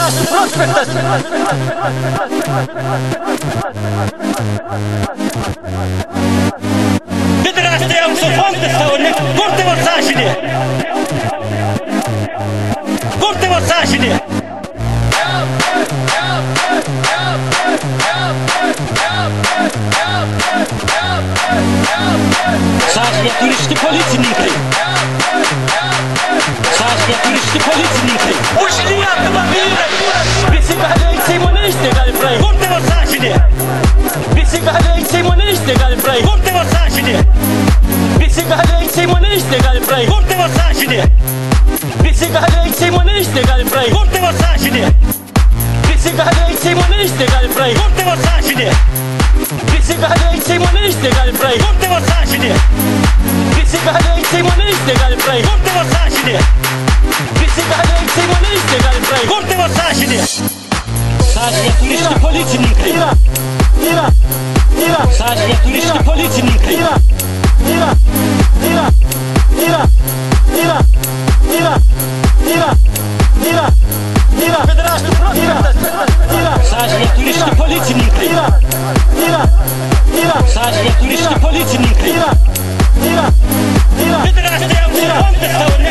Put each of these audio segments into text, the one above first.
Federașul prospectă! Federașul treabă să fonte sau ne curte masașine! Curte masașine! Sașnia turiști poliții nincăi! Sașnia turiști poliții nincăi! Ușlia că mă bine! Bisica halei ți-i mânește care vrei! Curte masașine! Bisica halei ți-i mânește care vrei! Curte masașine! Bisica halei ți-i mânește care vrei! Curte masașine! Bisica halei ți-i mânește care vrei! Curte masașine! Bisica halei ți-i mânește care vrei! Curte masașine! Bisica halei ți-i mânește care vrei! Curte masașine! Bisica halei ți-i mânește care vrei! Curte masașine! Bisica halei ți-i mânește care vrei! Curte masașine! Sașnia turiști poliții nincăi! Sașnia turiști poliții nincăi! Federașul prospectă! Sașnia turiști poliții nincăi! Sașnia turiști poliții nincăi! Federașul treabă să fonte sau ne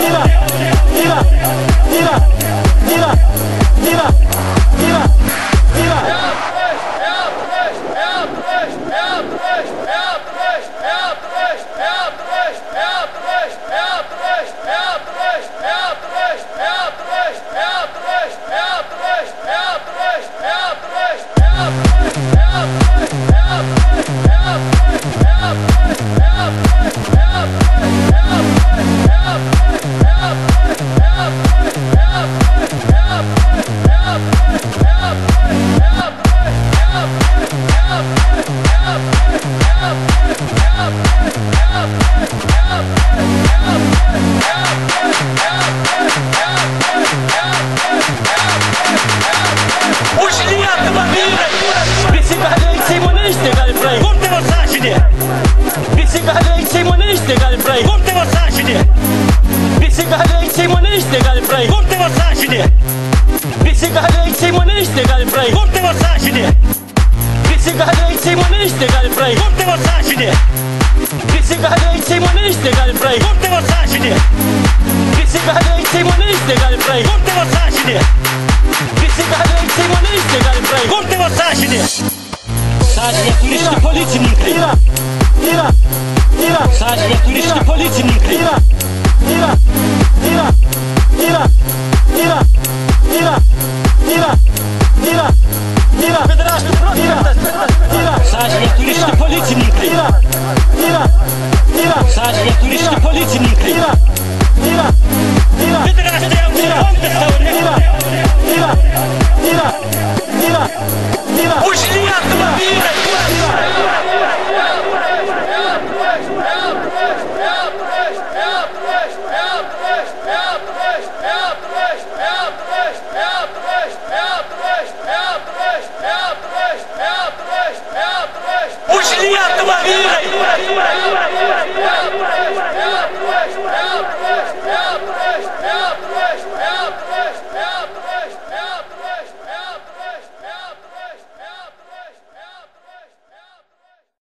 Ușlia că mă bine! Bisica halei ți-i mânește care vrei! Curte masașine! Bisica halei ți-i mânește care vrei! Curte masașine! Bisica halei ți-i mânește care vrei! Curte masașine! Bisica halei ți-i mânește care vrei! Curte masașine! Bisica halei ți-i mânește care vrei! Curte masașine! Bisica halei ți-i mânește care vrei! Curte masașine! Bisica halei ți-i mânește care vrei! Curte masașine! Bisica halei ți-i mânește care vrei! Curte masașine! Sașnia turiști poliții nincăi! Sașnia turiști poliții nincăi! Federașul prospectă! Sașnia turiști poliții nincăi! Sașnia turiști poliții nincăi!